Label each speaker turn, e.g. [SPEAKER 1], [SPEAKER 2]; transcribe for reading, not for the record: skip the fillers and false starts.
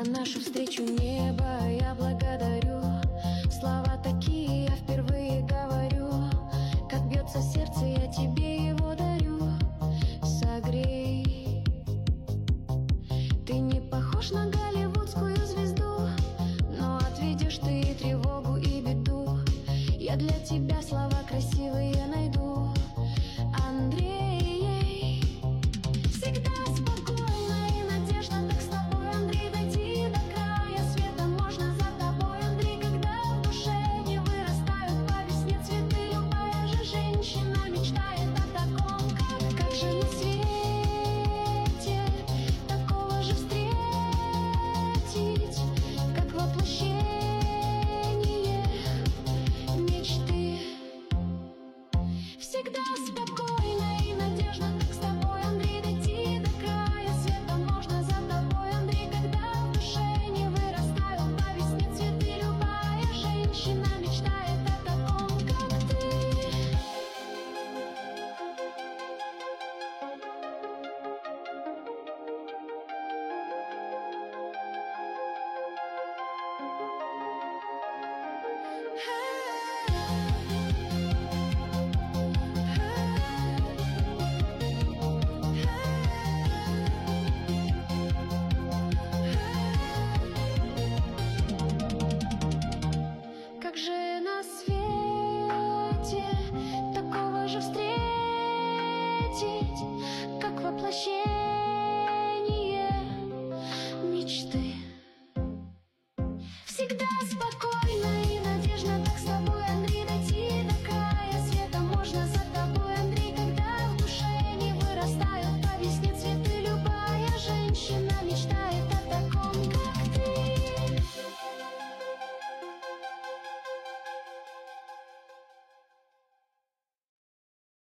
[SPEAKER 1] нашу встречу небо я благодарю. Слова такие я впервые говорю. Как бьется сердце, я тебе его дарю. Согрей. Ты не похож на голливудскую звезду, но отведешь ты и тревогу, и беду. Я для тебя слова красивые найду. Андрей.